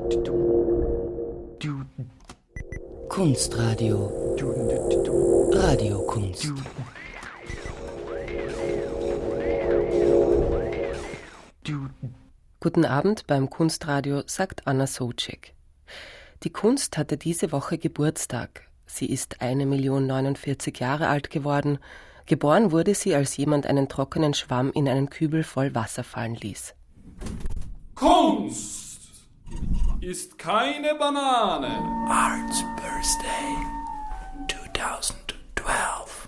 Kunstradio. Radiokunst. Guten Abend beim Kunstradio, sagt Anna Soucek. Die Kunst hatte diese Woche Geburtstag. Sie ist 1.049 Jahre alt geworden. Geboren wurde sie, als jemand einen trockenen Schwamm in einen Kübel voll Wasser fallen ließ. Kunst ist keine Banane. Arts Birthday 2012.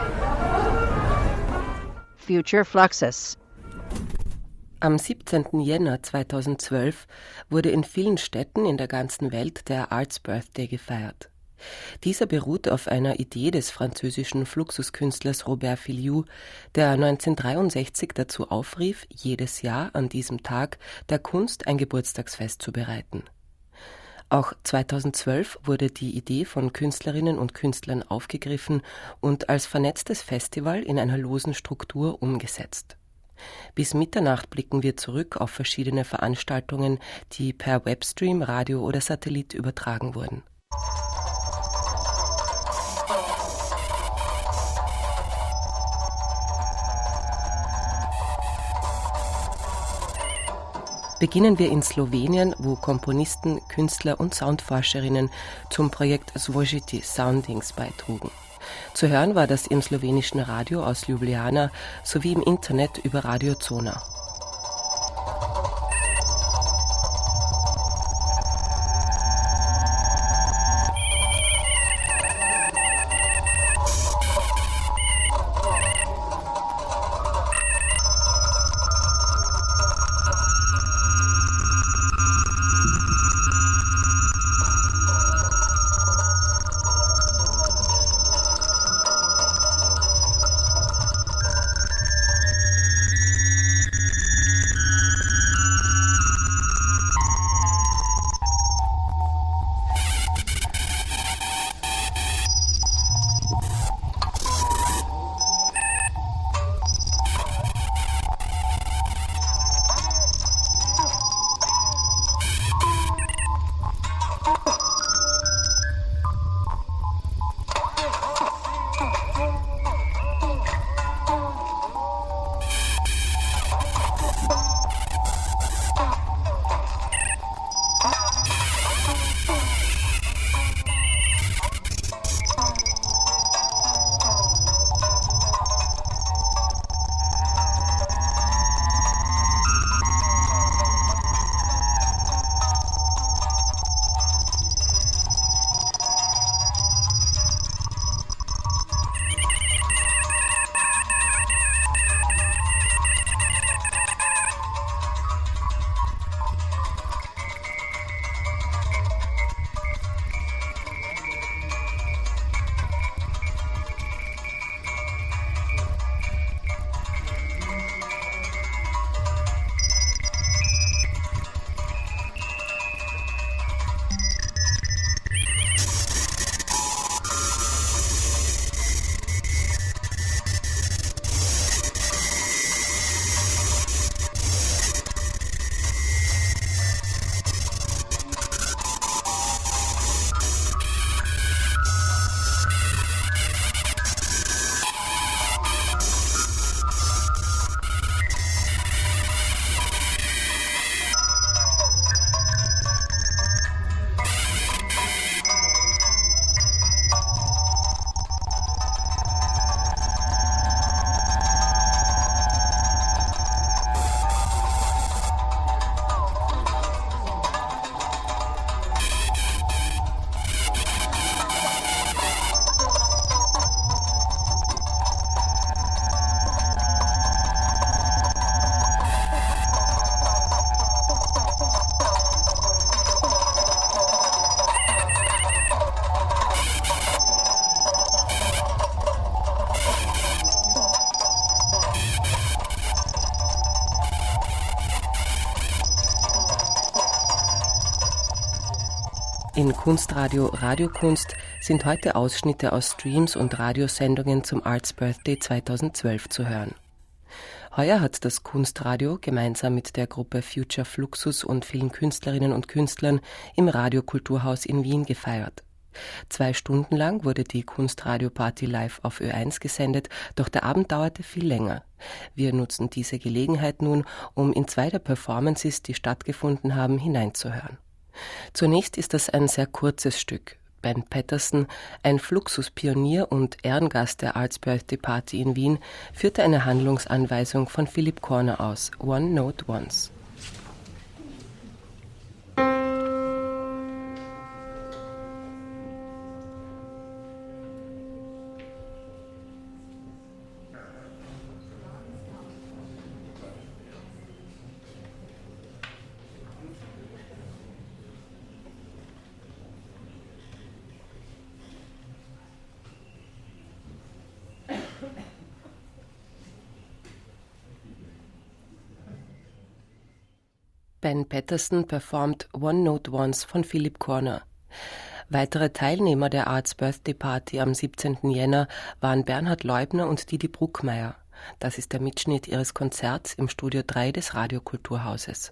Future Fluxus. Am 17. Jänner 2012 wurde in vielen Städten in der ganzen Welt der Arts Birthday gefeiert. Dieser beruht auf einer Idee des französischen Fluxuskünstlers Robert Filliou, der 1963 dazu aufrief, jedes Jahr an diesem Tag der Kunst ein Geburtstagsfest zu bereiten. Auch 2012 wurde die Idee von Künstlerinnen und Künstlern aufgegriffen und als vernetztes Festival in einer losen Struktur umgesetzt. Bis Mitternacht blicken wir zurück auf verschiedene Veranstaltungen, die per Webstream, Radio oder Satellit übertragen wurden. Beginnen wir in Slowenien, wo Komponisten, Künstler und Soundforscherinnen zum Projekt Zvojiti Soundings beitrugen. Zu hören war das im slowenischen Radio aus Ljubljana sowie im Internet über Radio Zona. In Kunstradio Radiokunst sind heute Ausschnitte aus Streams und Radiosendungen zum Arts Birthday 2012 zu hören. Heuer hat das Kunstradio gemeinsam mit der Gruppe Future Fluxus und vielen Künstlerinnen und Künstlern im Radiokulturhaus in Wien gefeiert. 2 Stunden lang wurde die Kunstradio-Party live auf Ö1 gesendet, doch der Abend dauerte viel länger. Wir nutzen diese Gelegenheit nun, um in 2 der Performances, die stattgefunden haben, hineinzuhören. Zunächst ist das ein sehr kurzes Stück. Ben Patterson, ein Fluxus-Pionier und Ehrengast der Arts Birthday Party in Wien, führte eine Handlungsanweisung von Philip Corner aus, One Note Once. Ben Patterson performt One Note Once von Philip Corner. Weitere Teilnehmer der Arts Birthday Party am 17. Jänner waren Bernhard Leubner und Didi Bruckmeier. Das ist der Mitschnitt ihres Konzerts im Studio 3 des Radiokulturhauses.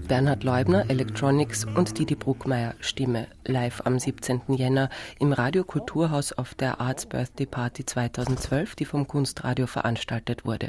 Bernhard Leubner, Electronics und Didi Bruckmeier, Stimme, live am 17. Jänner im Radio Kulturhaus auf der Arts Birthday Party 2012, die vom Kunstradio veranstaltet wurde.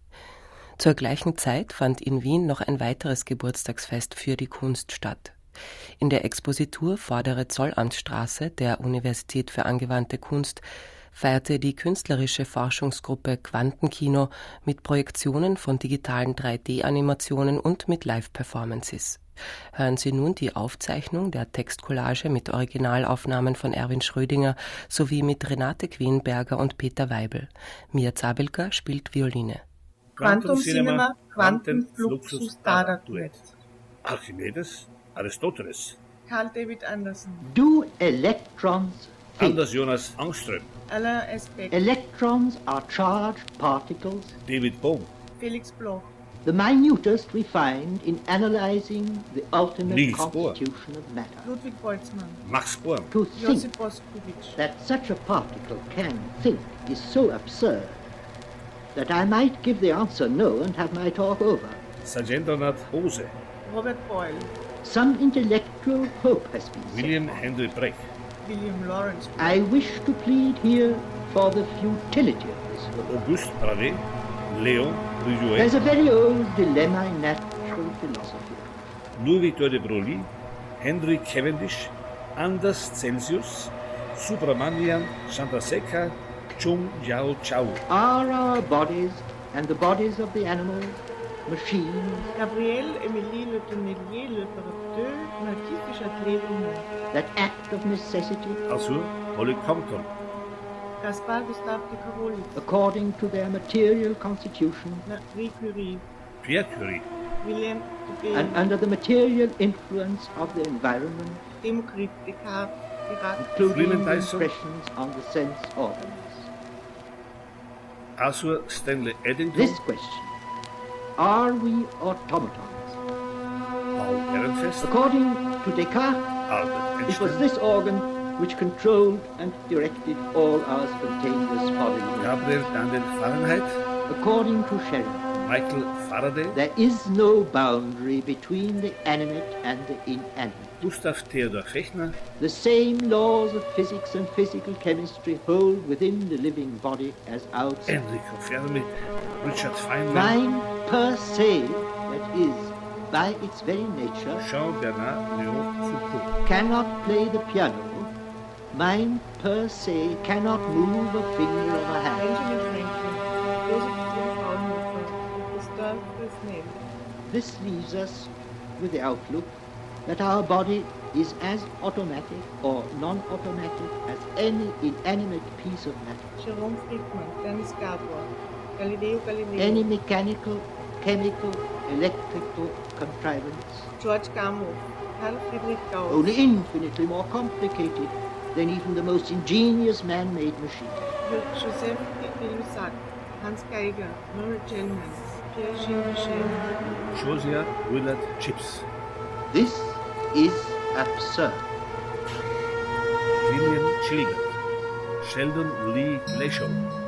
Zur gleichen Zeit fand in Wien noch ein weiteres Geburtstagsfest für die Kunst statt. In der Expositur Vordere Zollamtsstraße der Universität für angewandte Kunst feierte die künstlerische Forschungsgruppe Quantenkino mit Projektionen von digitalen 3D-Animationen und mit Live-Performances. Hören Sie nun die Aufzeichnung der Textcollage mit Originalaufnahmen von Erwin Schrödinger sowie mit Renate Quenberger und Peter Weibel. Mia Zabelka spielt Violine. Quantum Cinema, Quantum Fluxus Dada Duet. Archimedes, Aristoteles. Carl David Anderson. Do electrons think? Anders Jonas Angström. Alain Aspect. Electrons are charged particles. David Bohm. Felix Bloch. The minutest we find in analyzing the ultimate Niels Bohr. constitution of matter. Ludwig Boltzmann. Max Born. To Josip think Boskovic. that such a particle can think is so absurd that I might give the answer no and have my talk over. Sargentonath Bose. Robert Boyle. Some intellectual hope has been set. William Henry Brecht. William Lawrence. I wish to plead here for the futility of this hope. Auguste Bravé. Léon There's Brouillet. a very old dilemma in natural philosophy. Louis-Victor de Broglie. Henry Cavendish. Anders Celsius. Subramanian Chandrasekhar. Chung Yao Chao. Are our bodies and the bodies of the animals machines Gabriel Émilie Le Tonnelier, l'opérateur, un artiste Châtelet Roumain. that act of necessity Arthur Holly Compton. Gaspard Gustave de Carolus. according to their material constitution Marie Curie. Pierre Curie. William de and Bain. under the material influence of the environment, Democrite. Descartes. Dirac. including Freeman Dyson. impressions on the sense organs. Arthur Stanley Eddington. This question, are we automatons? Paul Ehrenfest. According to Descartes, Albert it was Einstein. this organ which controlled and directed all our spontaneous bodily movements. Gabriel Daniel Fahrenheit. According to Sheridan, Michael Faraday. there is no boundary between the animate and the inanimate. Gustav Theodor Fechner. The same laws of physics and physical chemistry hold within the living body as outside. Enrico Fermi. Richard Feynman. Mind per se, that is, by its very nature, Jean-Bernard Léon Foucault. cannot play the piano. Mind per se cannot move a finger of a hand. Benjamin Franklin. Joseph Fraunhofer. Gustave Fresnel. This leaves us with the outlook that our body is as automatic or non-automatic as any inanimate piece of matter. Jerome Friedman. Dennis Gabor. Galileo Galilei. Any mechanical, chemical, electrical contrivance, George Gamow. Carl Friedrich Gauss. only infinitely more complicated than even the most ingenious man-made machine. Joseph de-Lussac. Hans Geiger. Murray Gell-Mann. Pierre Michel. Josiah Willard Chips. This is absurd. William Schliegert. Sheldon Lee Leshow.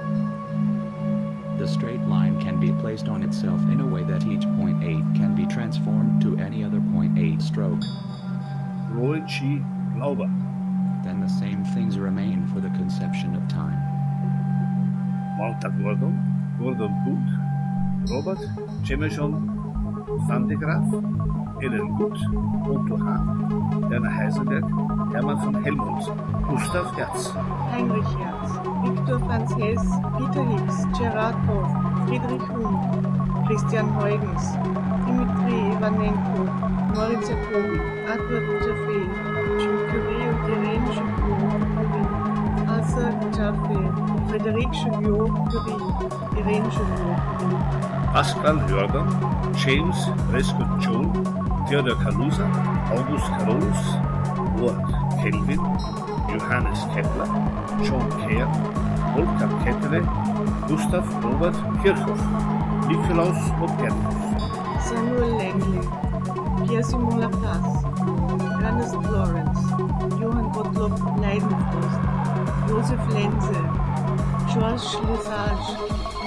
The straight line can be placed on itself in a way that each point 8 can be transformed to any other point 8 stroke. Roy G. Glauber. Then the same things remain for the conception of time. Walter Gordon. Gordon Booth. Robert Jemison van de Graaf. Ellen Gut. Otto Hahn. Werner Heisenberg. Hermann von Helmholtz. Gustav Hertz. Heinrich Hertz. Viktor Franz Hess. Peter Higgs. Gerard Hoff. Friedrich Hund. Christian Huygens. Dimitri Ivanenko. Moritz Jacobi. Edward Jaffe. Jules Curie und Irene Joliot. Arthur Jaffe. Frédéric Joliot Curie. Irene Joliot. Pascal Jordan. James Prescott Joule. Theodor Kaluza. August Carolus. Ward Kelvin. Johannes Kepler. John Kerr. Volker Kettere. Gustav Robert Kirchhoff. Nikolaus Kopernikus. Samuel Langley. Pierre-Simon Laplace. Ernest Lawrence. Johann Gottlob Leidenfrost. Joseph Lense. Georges Lesage.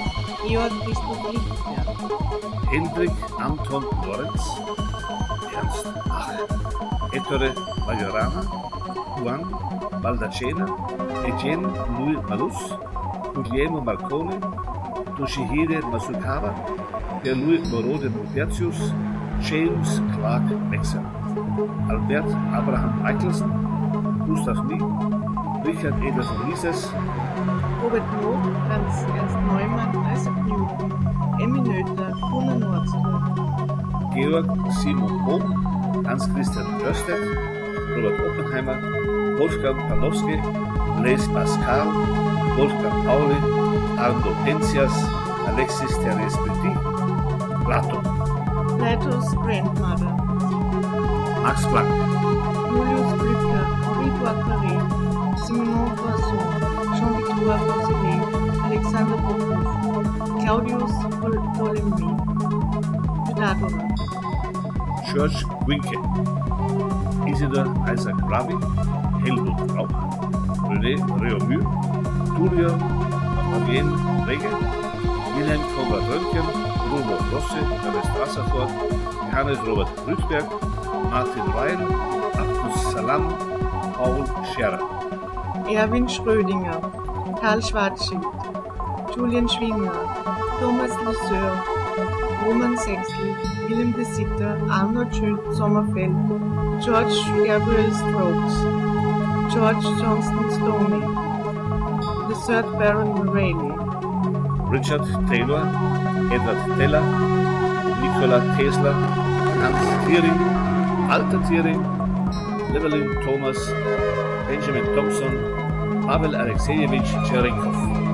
Georg Christoph Lichtenberg, Hendrik Anton Lorenz, Ernst Ach, Ettore Majorana, Juan Baldacena, Etienne Louis Malus, Guglielmo Marconi, Toshihide Masukawa, Pierre-Louis Moreau de Maupertius, James Clark Maxwell, Albert Abraham Eichelsen, Gustav Nie, Richard Eder von Mises, Robert Lob, Franz Ernst Neumann, Isaac Newton, Emmy Noether, Gunnar Nordström, Georg Simon Bohm, Hans-Christian Oerstedt, Robert Oppenheimer, Wolfgang Panofsky, Blaise Pascal, Wolfgang Pauli, Arno Penzias, Alexis Therese Petit, Plato, Plato's grandmother, Max Planck, Julius Blücher, Henri Poincaré, Simenon Poisson, Jean-Victor Rosselet, Alexander Popov, Claudius Ptolemy, Pythagoras, George Winke, Isidor Isaac Rabi, Helmut Rauch, René Réaumur, Tullio Fabienne Rege, Wilhelm Konrad Röntgen, Bruno Rosse, Ernest Wasserford, Johannes Robert Rüthberg, Martin Ryan, Abdus Salam, Paul Scherer, Erwin Schrödinger, Karl Schwarzschild, Julian Schwinger, Thomas Lesueur, Roman Sexley, Willem de Sitter, Arnold Schütt Sommerfeld, George Gabriel Strokes, George Johnston Stoney, the third Baron Rayleigh, Richard Taylor, Edward Teller, Nikola Tesla, Hans Thiering, Walter Thiering, Llewellyn Thomas, Benjamin Thompson, Pavel Alexejewitsch Cherenkov,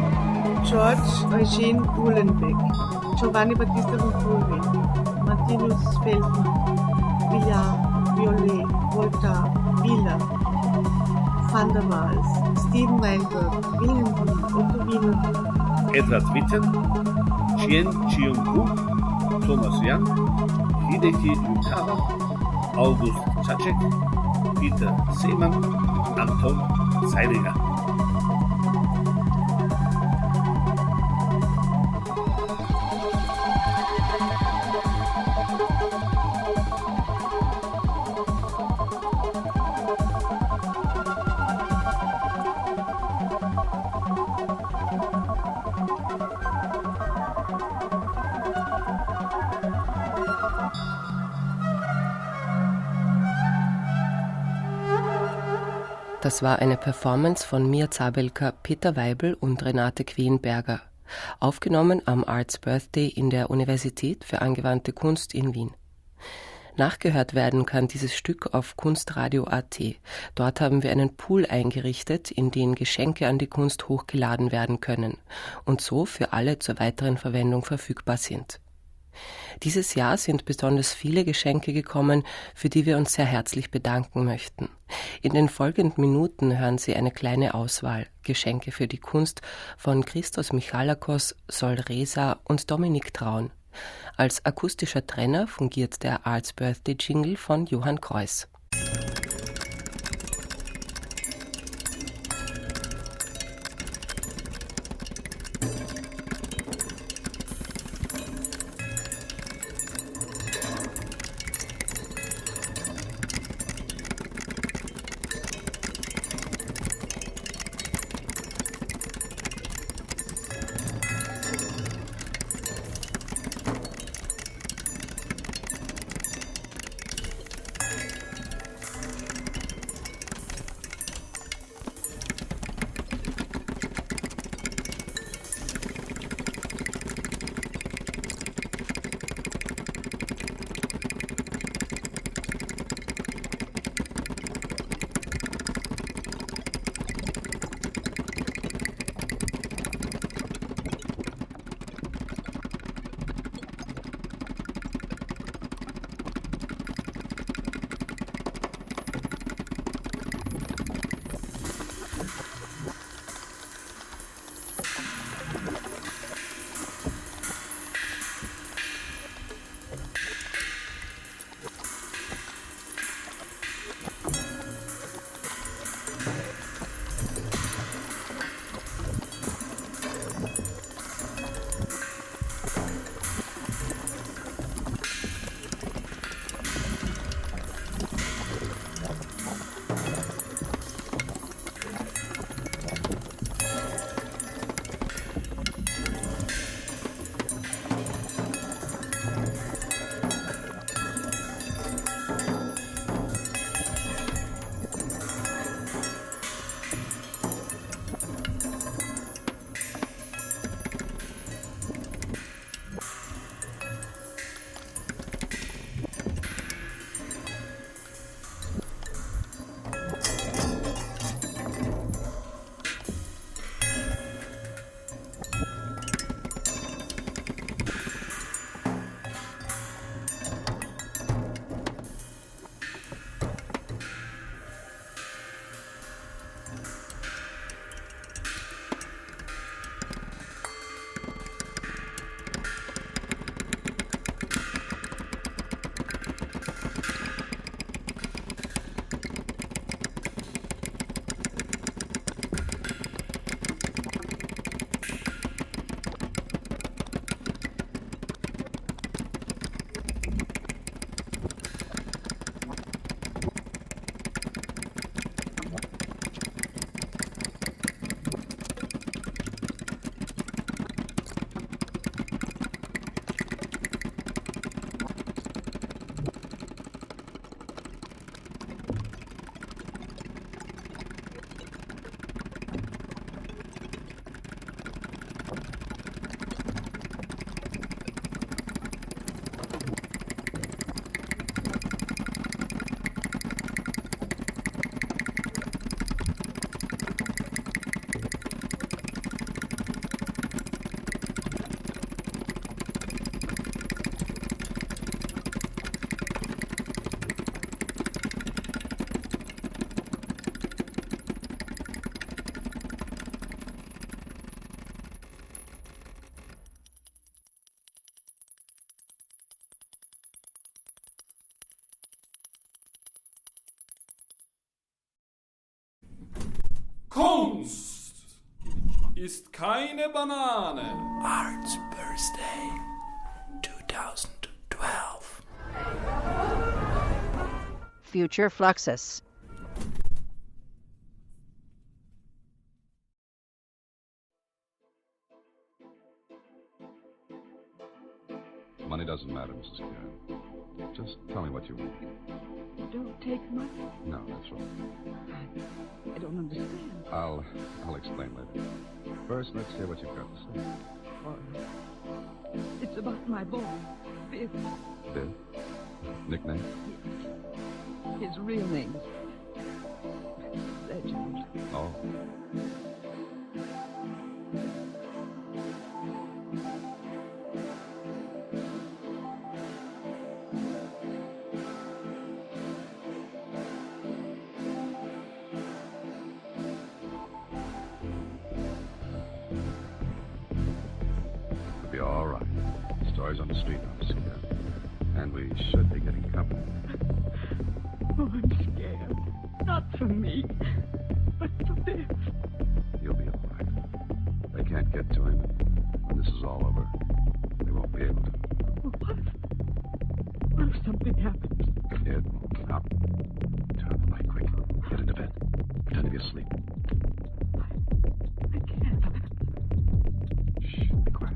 George Eugene Uhlenbeck, Giovanni Battista Venturi, Martinus Feldman, Villard, Violet, Voltaire, Wieler, Van der Waals, Steven Weinberg, Wilhelm Wien, Otto Wiener, Edward Witten, Chien Chiung-gu, Thomas Young, Hideki Yukawa, August Zacek, Peter Seemann, Anton Zeilinger. Das war eine Performance von Mir Zabelka, Peter Weibel und Renate Quenberger, aufgenommen am Arts Birthday in der Universität für angewandte Kunst in Wien. Nachgehört werden kann dieses Stück auf kunstradio.at. Dort haben wir einen Pool eingerichtet, in den Geschenke an die Kunst hochgeladen werden können und so für alle zur weiteren Verwendung verfügbar sind. Dieses Jahr sind besonders viele Geschenke gekommen, für die wir uns sehr herzlich bedanken möchten. In den folgenden Minuten hören Sie eine kleine Auswahl Geschenke für die Kunst von Christos Michalakos, Sol Reza und Dominik Traun. Als akustischer Trenner fungiert der Arts Birthday Jingle von Johann Kreuss. ist keine Banane. Arts Birthday 2012. Future Fluxus. Money doesn't matter, Mrs. Karen. Just tell me what you want. Don't take money. No, that's right. I don't understand. I'll explain later. First, let's hear what you've got to say. All right. It's about my boy, Biff. Biff? Nickname? His real name's Reginald. Oh. Be all right. Stories on the street, I'm scared. And we should be getting company. Oh, I'm scared. Not for me, but for Biff. You'll be all right. They can't get to him. When this is all over, they won't be able to. What if something happens? It won't. Now, turn on the light quick. Get into bed. Pretend to be asleep. I can't. Shh, be quiet.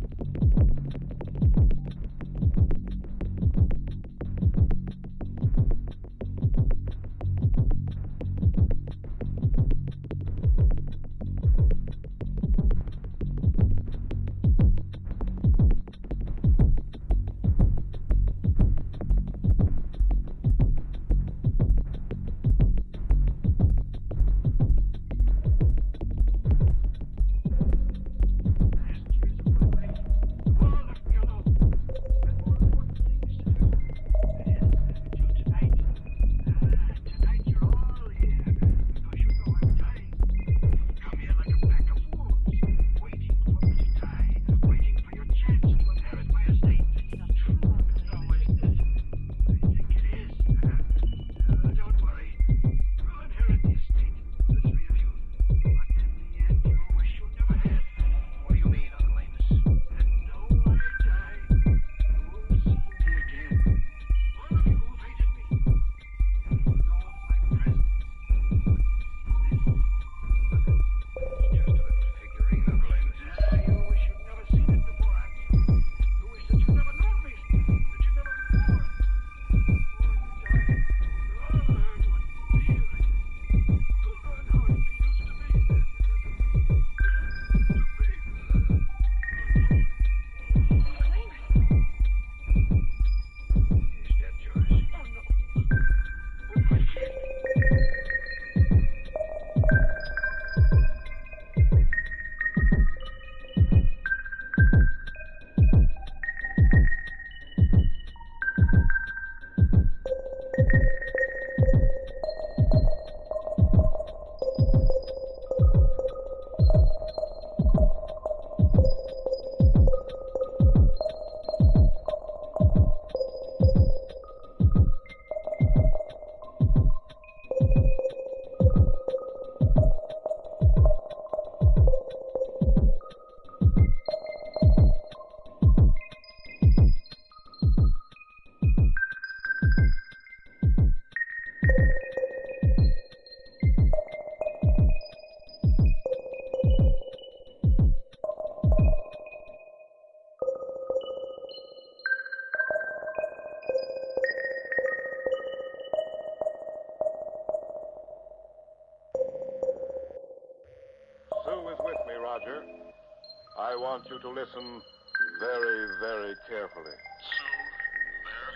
I want you to listen very, very carefully. Sue, there?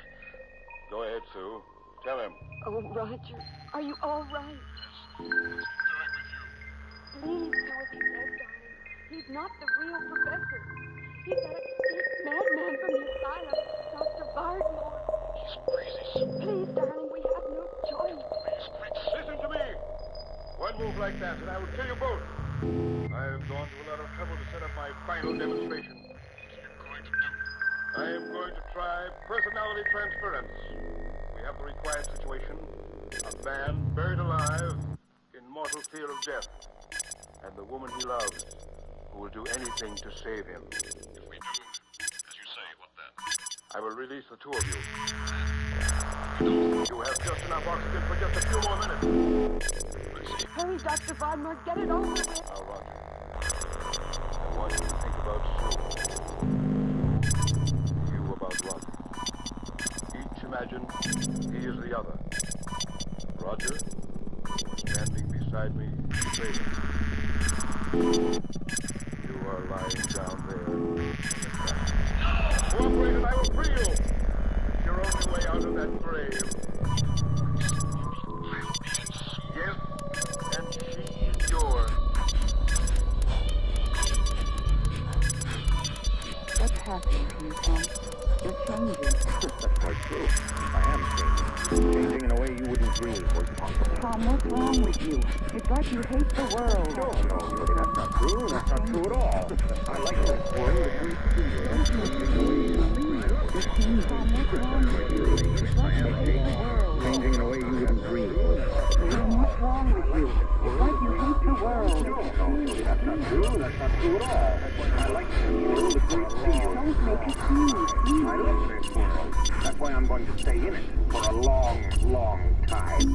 Go ahead, Sue. Tell him. Oh, Roger, are you all right? What's doing with you? Please do as he says, darling. He's not the real professor. He's that escaped madman from the asylum, Dr. Bardmore. He's crazy, Sue. Please, darling, we have no choice. Please quit. Listen to me. One move like that, and I will kill you both. I have gone to a lot of trouble to set up my final demonstration. What are you going to do? I am going to try personality transference. We have the required situation. A man buried alive in mortal fear of death. And the woman he loves who will do anything to save him. If we do, as you say, what then? I will release the two of you. You have just enough oxygen for just a few more minutes. Hurry, Dr. Bodmer, get it over with. Now, Roger, I want you to think about Sue. You about Roger. Each imagine he is the other. Roger, standing beside me, straight. You are lying down there in the grass. Cooperate and I will free you. It's your only way out of that grave. Yes, and she is yours. What's happening to you, Tom? You're changing. That's quite true. I am changing. Changing in a way you wouldn't dream was possible. Tom, what's wrong with you? It's like you hate the world. No, Lily, that's not true. That's not true at all. I like this world. You're changing. Tom, what's wrong with you? It's like you hate the world. Changing in a way you wouldn't dream. Tom, what's wrong with you? It's like you hate the world. No, Lily, that's not true. That's not true at all. I like this world. It's great field. Don't make excuses. I love this world. That's why I'm going to stay in it for a long, long time.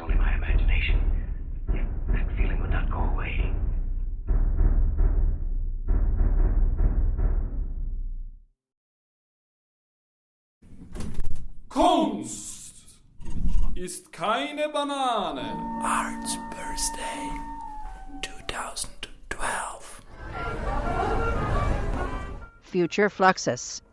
only my imagination. Yet that feeling would not go away. Kunst ist keine Banane. Arts Birthday 2012. Future Fluxus.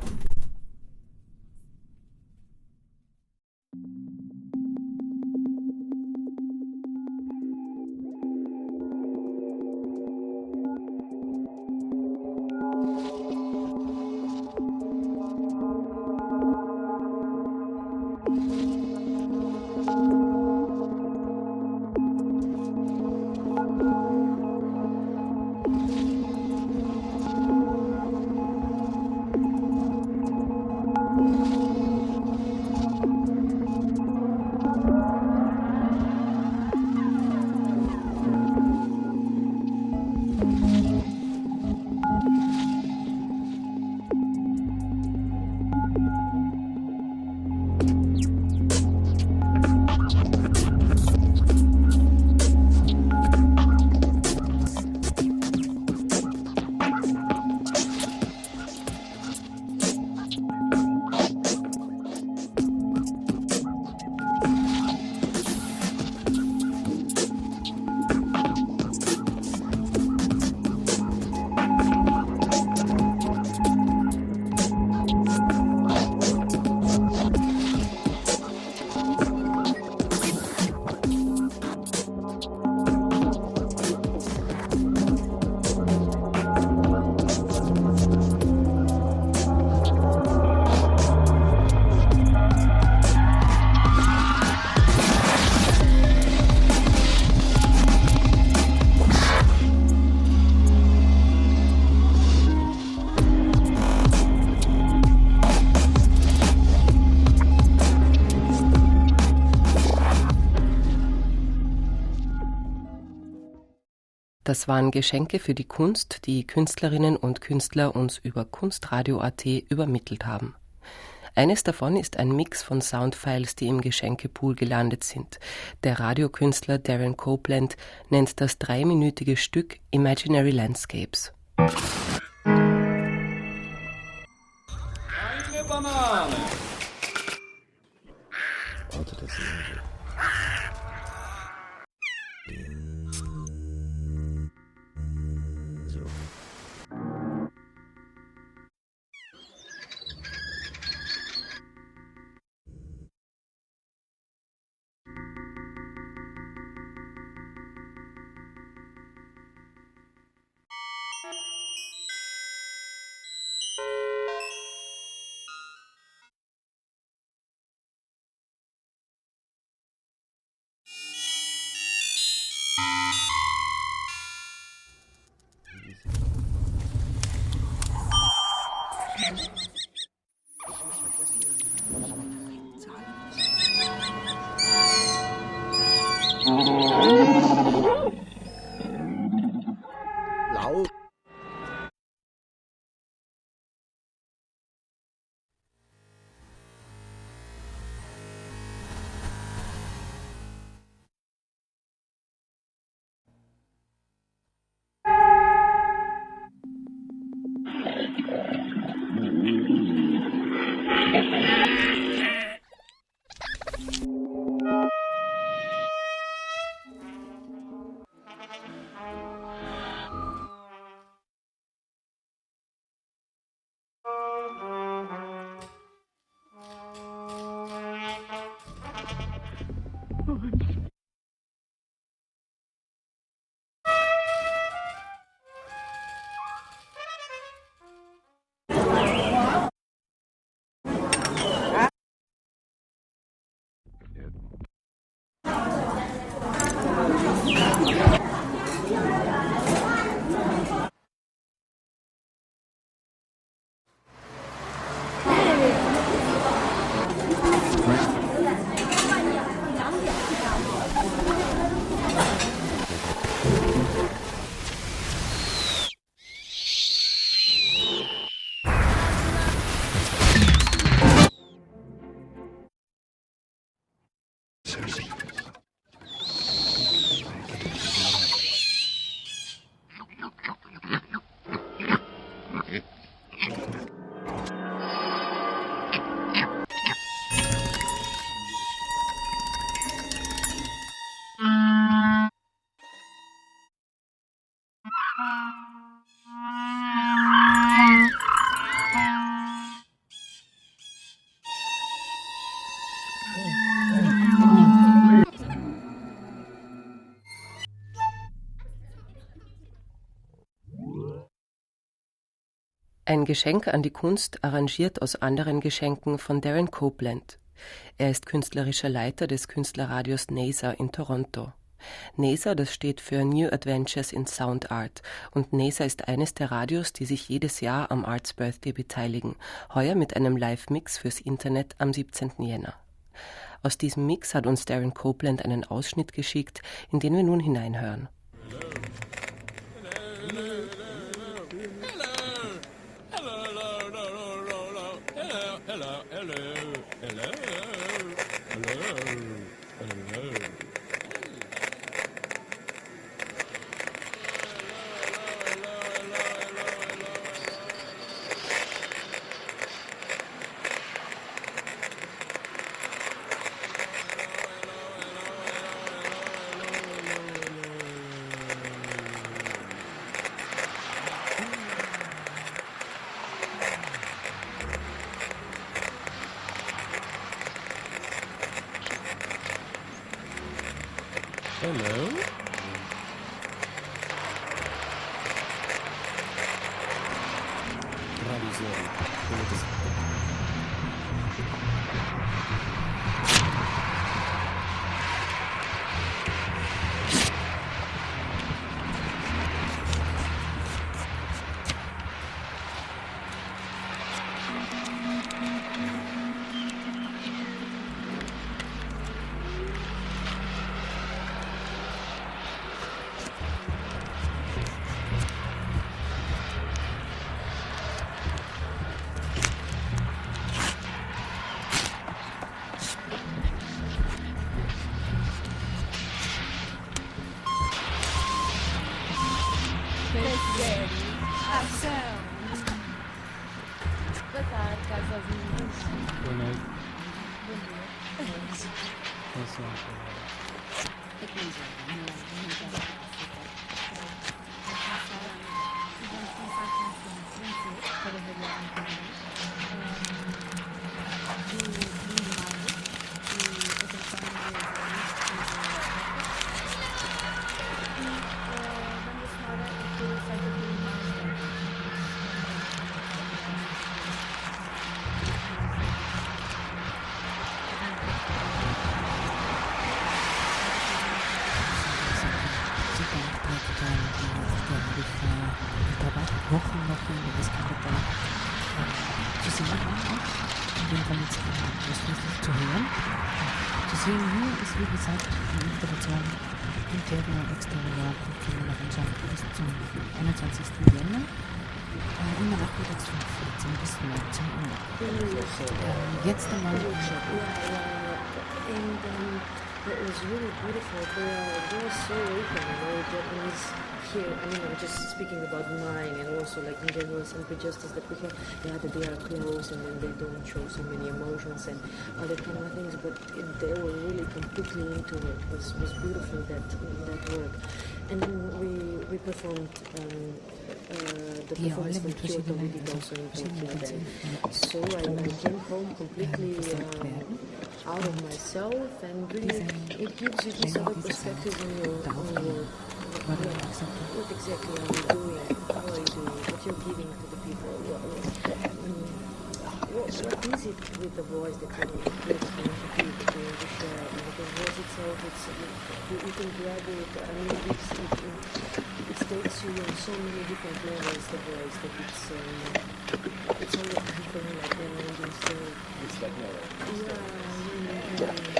Das waren Geschenke für die Kunst, die Künstlerinnen und Künstler uns über Kunstradio.at übermittelt haben. Eines davon ist ein Mix von Soundfiles, die im Geschenkepool gelandet sind. Der Radiokünstler Darren Copeland nennt das 3-minütige Stück Imaginary Landscapes. Eine Banane. Laut. Ein Geschenk an die Kunst, arrangiert aus anderen Geschenken von Darren Copeland. Er ist künstlerischer Leiter des Künstlerradios NASA in Toronto. NASA, das steht für New Adventures in Sound Art, und NASA ist eines der Radios, die sich jedes Jahr am Arts Birthday beteiligen, heuer mit einem Live-Mix fürs Internet am 17. Jänner. Aus diesem Mix hat uns Darren Copeland einen Ausschnitt geschickt, in den wir nun hineinhören. Hello? Wochen noch das Kapital zu sehen auch, in dem Fall jetzt das richtig zu hören. Zu sehen hier ist, wie gesagt, die Installation Interior Exterior von unserem bis zum 21. Jänner. Immer nachmittags von 14 bis 19 Uhr. Jetzt einmal it was really beautiful. They are so open, Japanese here. Just speaking about mine and also like in general some prejudices that we have, that they are close and then they don't show so many emotions and other kind of things. But they were really completely into it. It was beautiful that work. And we performed the performance from Kyoto. We did also in Tokyo then. So I came home completely out of myself, and really it gives you this other perspective on your work. What exactly are you doing? How are you doing? What you're giving to the people? What is it with the voice that you want to give, to share? Because voice itself, you can grab it. It takes you on so many different levels. The voice that it's all for me like never ending story. It's like never. Yeah.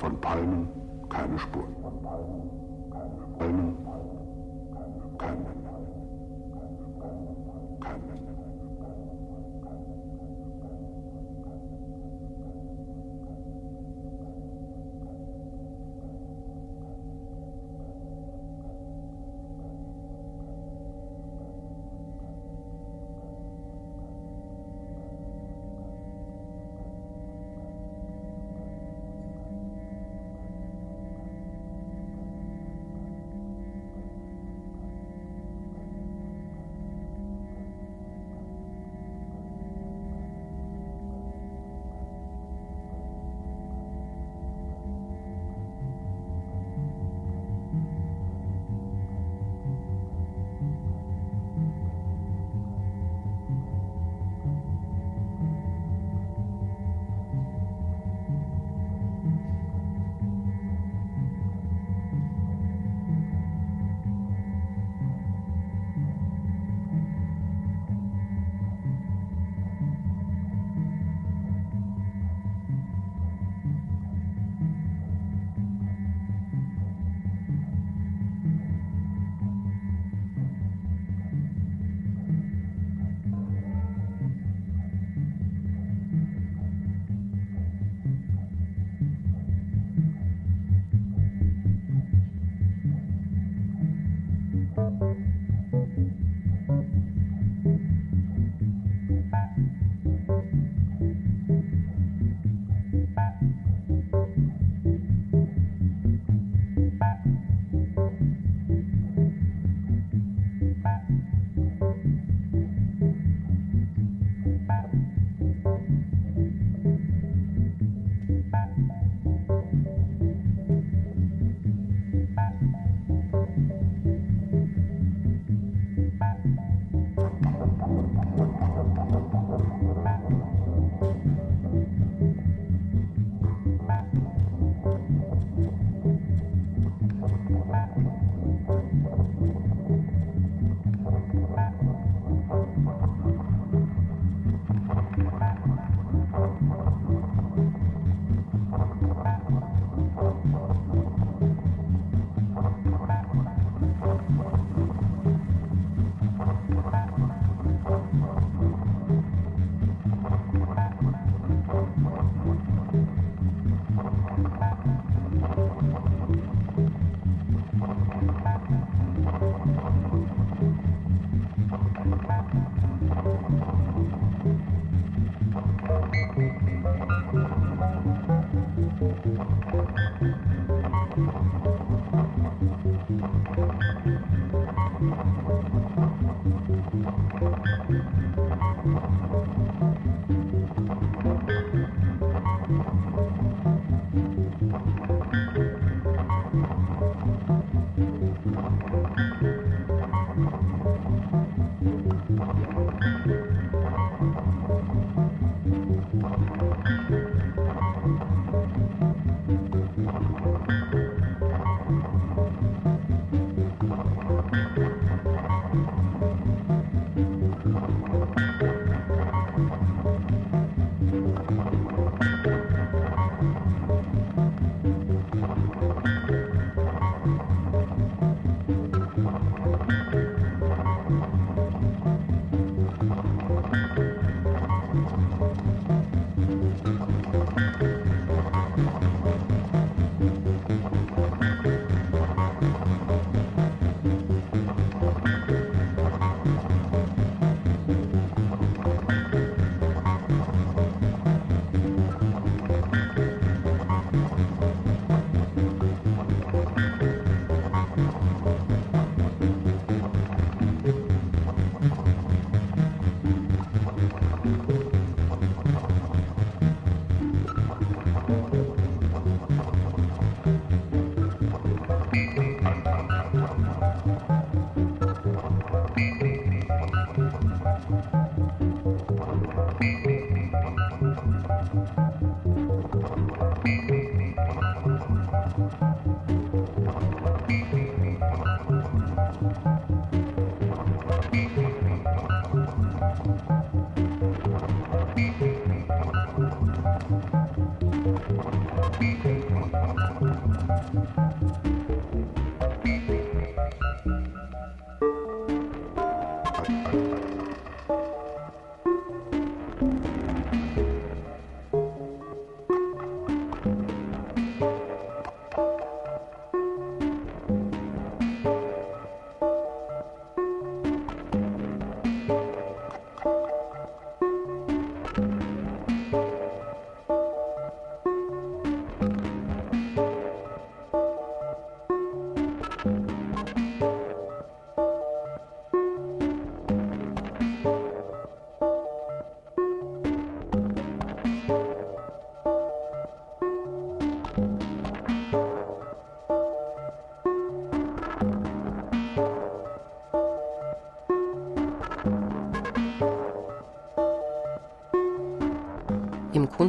Von Palmen keine Spur. Palmen, kein Mensch. Kein Mensch.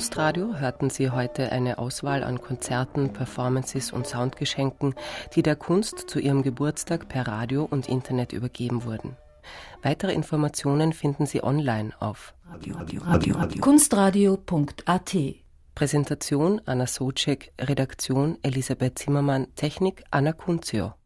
Kunstradio hörten Sie heute eine Auswahl an Konzerten, Performances und Soundgeschenken, die der Kunst zu ihrem Geburtstag per Radio und Internet übergeben wurden. Weitere Informationen finden Sie online auf kunstradio.at. Präsentation Anna Socek, Redaktion Elisabeth Zimmermann, Technik Anna Kunzio.